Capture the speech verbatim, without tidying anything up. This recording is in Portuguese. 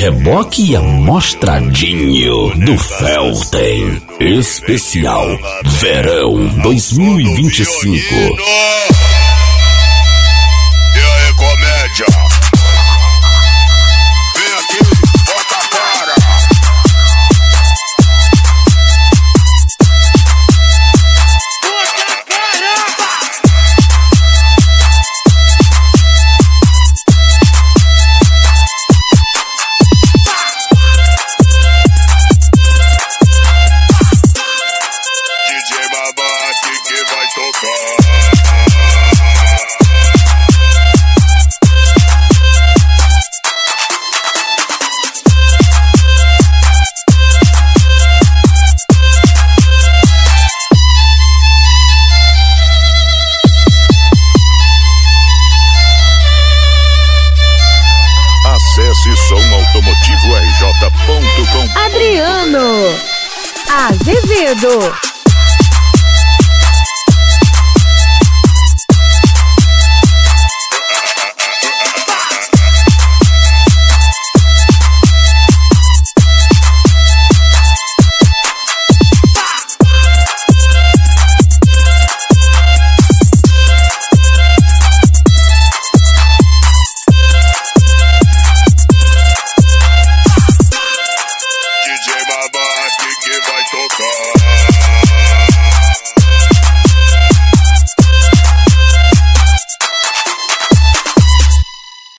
reboque e amostradinho do Felten. Especial Verão dois mil e vinte e cinco. E aí, comédia? Vem aqui, bota a cara. Acesse som automotivo r j ponto com. Adriano Azevedo.